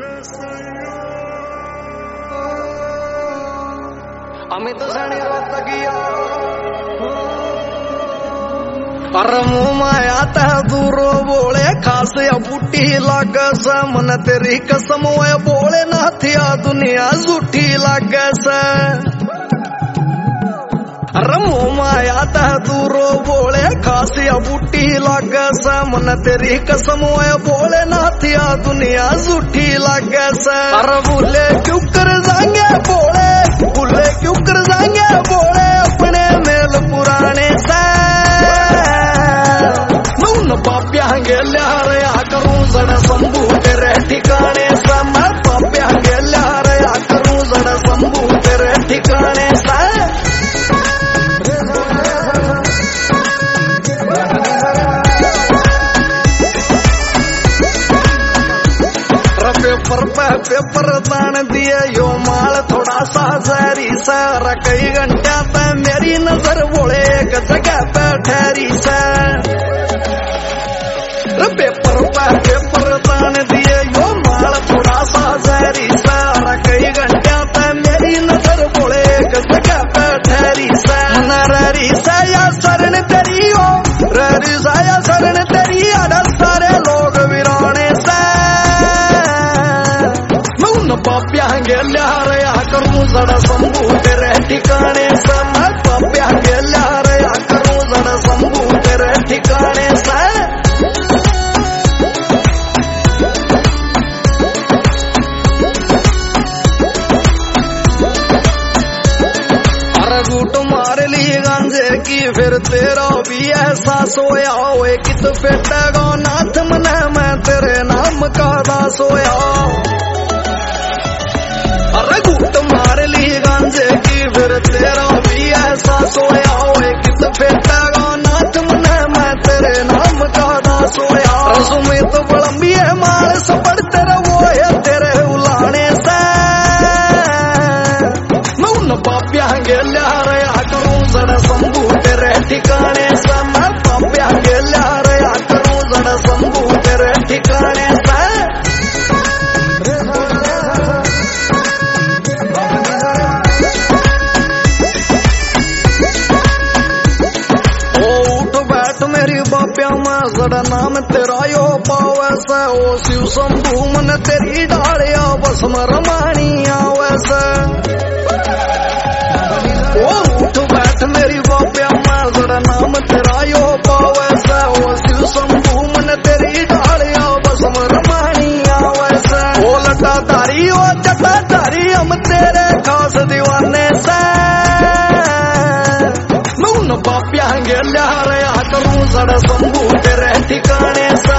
अमित सणी रोत गया अरे मुँह माया तह दूरो बोले खासे बूटी लाग स मन तेरी कसम बोले नाथिया दुनिया झूठी लाग स अरे मुँह माया तह दूरो बोले खासे बूटी लाग स मन तेरी कसम बोले नाथिया दुनिया झूठी लाग स अरे भूले क्यों कर जाएंगे बोले भूले क्यों कर जाएंगे बोले अपने मेल पुराने से पाप्या गेल्या रया करूं जड़ संभू तेरे ठिकाने से मैं पाप्या गेल्या रया करूं जड़ संभू तेरे ठिकाने से पेपर तान दिए यो माल थोड़ा सा जहरी सर कई घंटा पे मेरी नजर बोले एक जगह पे ठहरी से पेपर तान दिए यो माल थोड़ा सा जहरी सर कई घंटा पे मेरी नजर बोले एक जगह पे ठहरी से ररी से या शरण तेरी हो ररी से या शरण तेरी अड़ सारे लोग वीराने से पाप्या गेल्या रया करूं जड़ संभू तेरे ठिकाने से मैं पाप्या गेल्या रया करूं जड़ संभू तेरे ठिकाने से अरे घूट मार ली गांजे की फिर तेरा भी एहसास होया होए कित फेटेगा नाथ मने मैं तेरे नाम का दास होया अरे घूट मार ली गांजे की फिर तेरा भी एहसास होया होए कित फेटेगा नाथ मने मैं तेरे नाम का दास होया सुमित बलम्बी है माल सपड़ तेरा वो है तेरे उलाने से मैं उन पाप्या गेल्या रया करूं जड़ संभू तेरे ठिकाने से मैं पाप्या गेल्या रया करूं जड़ संभू तेरे ठिकाने से जड़ नाम तेरा यो पावस ओ शिव शंभू मन तेरी डालिया बस रमानी आवस ओ उठ बैठ मेरी बाप्या मां जड़ नाम तेरा यो पावस ओ शिव शंभू मन तेरी डालिया बस रमानी आवस ओ लटा धारी ओ जटा धारी हम तेरे खास दीवाने से मैं उन बाप्या गेल्या रया करूं जड़ संभू तेरे ठिकाने से